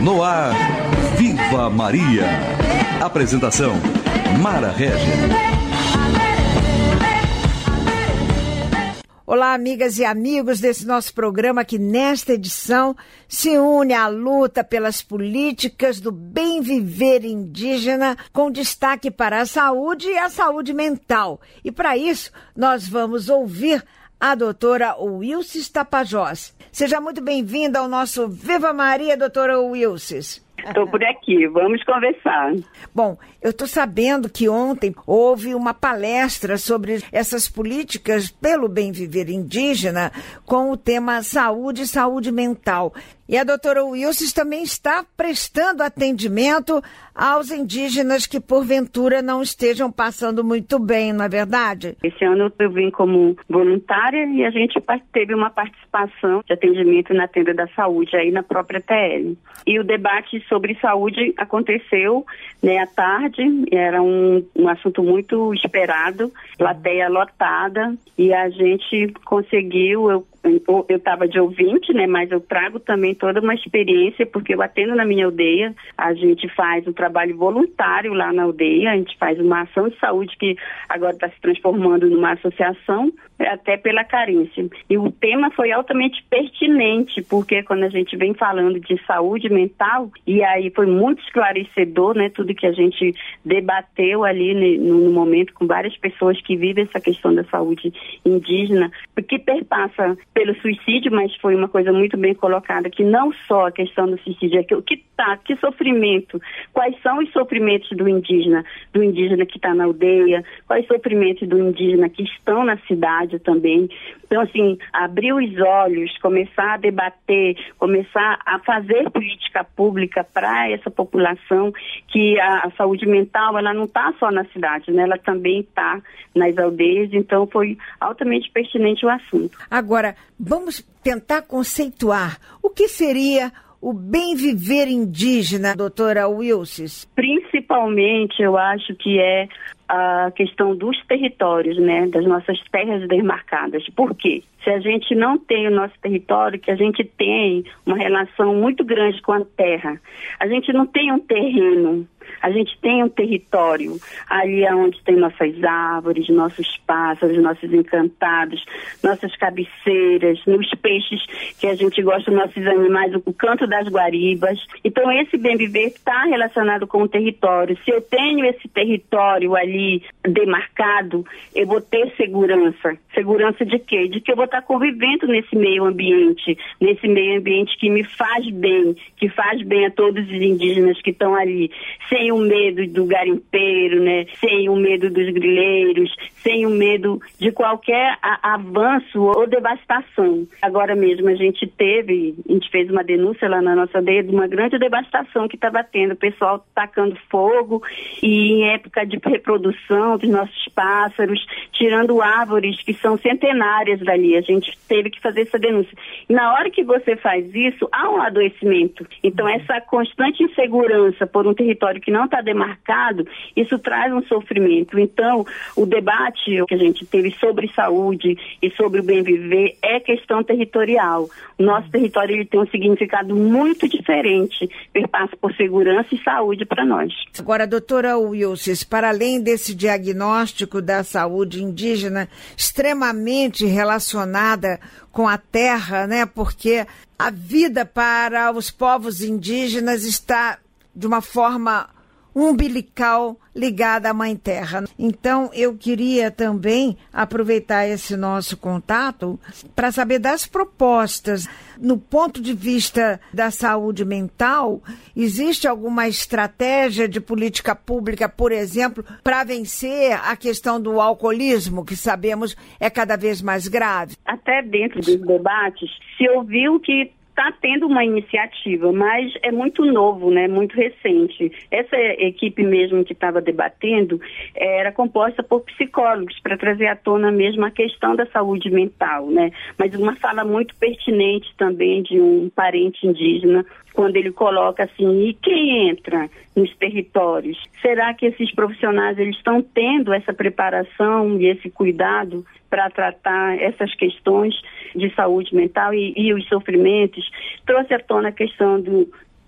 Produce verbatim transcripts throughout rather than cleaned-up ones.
No ar, Viva Maria. Apresentação, Mara Regis. Olá, amigas e amigos desse nosso programa que nesta edição se une à luta pelas políticas do bem viver indígena, com destaque para a saúde e a saúde mental. E para isso, nós vamos ouvir a doutora Wilces Tapajós. Seja muito bem-vinda ao nosso Viva Maria, doutora Wilces. Estou por aqui, vamos conversar. Bom, eu estou sabendo que ontem houve uma palestra sobre essas políticas pelo bem viver indígena com o tema saúde e saúde mental. E a doutora Wilces também está prestando atendimento aos indígenas que, porventura, não estejam passando muito bem, não é verdade? Esse ano eu vim como voluntária e a gente teve uma participação de atendimento na tenda da saúde, aí na própria T L. E o debate sobre saúde aconteceu, né, à tarde, era um, um assunto muito esperado, plateia lotada, e a gente conseguiu, eu eu estava de ouvinte, né, mas eu trago também toda uma experiência, porque eu atendo na minha aldeia, a gente faz um trabalho voluntário lá na aldeia, a gente faz uma ação de saúde que agora está se transformando numa associação, até pela carência. E o tema foi altamente pertinente, porque quando a gente vem falando de saúde mental, e aí foi muito esclarecedor, né, tudo que a gente debateu ali no, no momento com várias pessoas que vivem essa questão da saúde indígena, que perpassa pelo suicídio, mas foi uma coisa muito bem colocada, que não só a questão do suicídio, é que o que tá, que sofrimento, quais são os sofrimentos do indígena, do indígena que está na aldeia, quais sofrimentos do indígena que estão na cidade também. Então, assim, abrir os olhos, começar a debater, começar a fazer política pública para essa população, que a, a saúde mental, ela não está só na cidade, né? Ela também está nas aldeias, então foi altamente pertinente o assunto. Agora, vamos tentar conceituar o que seria o bem viver indígena, doutora Wilces? Principalmente, eu acho que é a questão dos territórios, né, das nossas terras demarcadas. Por quê? Se a gente não tem o nosso território, que a gente tem uma relação muito grande com a terra, a gente não tem um terreno, a gente tem um território, ali é onde tem nossas árvores, nossos pássaros, nossos encantados, nossas cabeceiras, nos peixes que a gente gosta, nossos animais, o canto das guaribas. Então esse bem viver está relacionado com o território. Se eu tenho esse território ali demarcado, eu vou ter segurança. Segurança de quê? De que eu vou estar convivendo nesse meio ambiente, nesse meio ambiente que me faz bem, que faz bem a todos os indígenas que estão ali, sem o medo do garimpeiro, né? Sem o medo dos grileiros, sem o medo de qualquer a, avanço ou devastação. Agora mesmo a gente teve, a gente fez uma denúncia lá na nossa aldeia de uma grande devastação que estava tendo, o pessoal tacando fogo e em época de reprodução dos nossos pássaros, tirando árvores que são centenárias dali. A gente teve que fazer essa denúncia. E na hora que você faz isso, há um adoecimento. Então essa constante insegurança por um território que não está demarcado, isso traz um sofrimento. Então, o debate que a gente teve sobre saúde e sobre o bem viver é questão territorial. O nosso território ele tem um significado muito diferente, perpassa por segurança e saúde para nós. Agora, doutora Wilces, para além desse diagnóstico da saúde indígena extremamente relacionada com a terra, né? Porque a vida para os povos indígenas está de uma forma umbilical ligada à Mãe Terra. Então, eu queria também aproveitar esse nosso contato para saber das propostas. No ponto de vista da saúde mental, existe alguma estratégia de política pública, por exemplo, para vencer a questão do alcoolismo, que sabemos é cada vez mais grave? Até dentro dos debates, se ouviu que está tendo uma iniciativa, mas é muito novo, né? Muito recente. Essa equipe mesmo que estava debatendo era composta por psicólogos para trazer à tona mesmo a questão da saúde mental, né? Mas uma fala muito pertinente também de um parente indígena, quando ele coloca assim, e quem entra nos territórios? Será que esses profissionais eles estão tendo essa preparação e esse cuidado para tratar essas questões de saúde mental e, e os sofrimentos? Trouxe à tona a questão do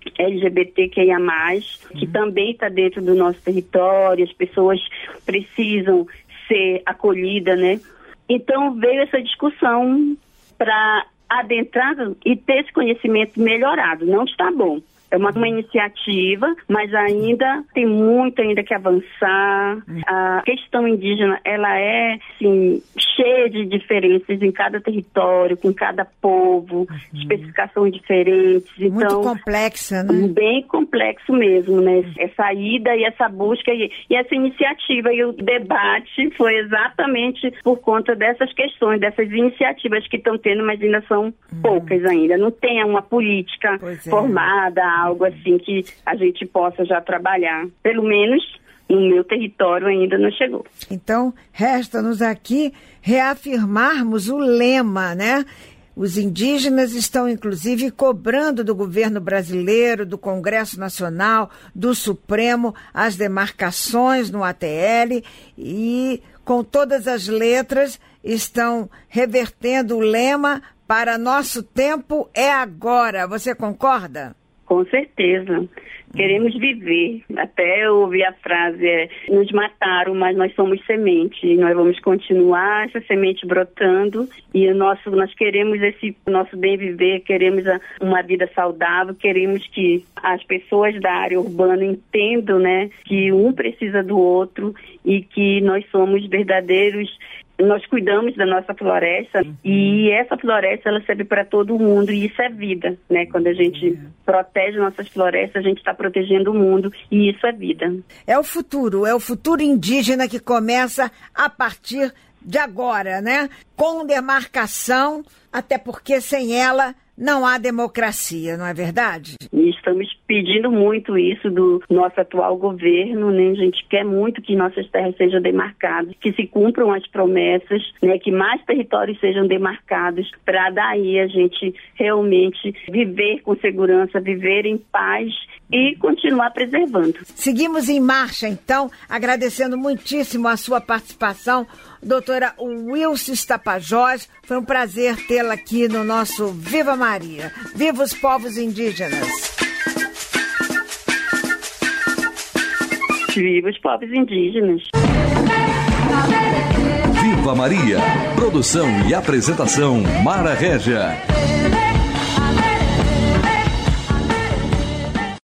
L G B T Q I A mais, que uhum. também está dentro do nosso território, as pessoas precisam ser acolhidas, né? Então veio essa discussão para adentrar e ter esse conhecimento melhorado. Não está bom. É uma, uma iniciativa, mas ainda tem muito ainda que avançar. A questão indígena, ela é, assim, cheia de diferenças em cada território, com cada povo, uhum. especificações diferentes. Muito então, complexa, né? Bem complexo mesmo, né? Essa ida e essa busca e, e essa iniciativa e o debate foi exatamente por conta dessas questões, dessas iniciativas que estão tendo, mas ainda são uhum. poucas ainda. Não tem uma política pois é. formada, algo assim que a gente possa já trabalhar. Pelo menos no meu território ainda não chegou. Então, resta-nos aqui reafirmarmos o lema, né? Os indígenas estão, inclusive, cobrando do governo brasileiro, do Congresso Nacional, do Supremo, as demarcações no A T L e, com todas as letras, estão revertendo o lema para nosso tempo é agora. Você concorda? Com certeza. Queremos viver. Até eu ouvi a frase, é, nos mataram, mas nós somos semente. E nós vamos continuar essa semente brotando. E o nosso, nós queremos esse nosso bem viver, queremos a, uma vida saudável, queremos que as pessoas da área urbana entendam, né, que um precisa do outro e que nós somos verdadeiros. Nós cuidamos da nossa floresta uhum. e essa floresta ela serve para todo mundo e isso é vida, né? Quando a gente uhum. protege nossas florestas, a gente está protegendo o mundo e isso é vida. É o futuro, é o futuro indígena que começa a partir de agora, né? Com demarcação, até porque sem ela não há democracia, não é verdade? E estamos pedindo muito isso do nosso atual governo, né? A gente quer muito que nossas terras sejam demarcadas, que se cumpram as promessas, né? Que mais territórios sejam demarcados, para daí a gente realmente viver com segurança, viver em paz e continuar preservando. Seguimos em marcha, então, agradecendo muitíssimo a sua participação, doutora Wilces Tapajós. Foi um prazer tê-la aqui no nosso Viva Maria. Viva os povos indígenas! Viva os povos indígenas! Viva Maria! Produção e apresentação Mara Régia.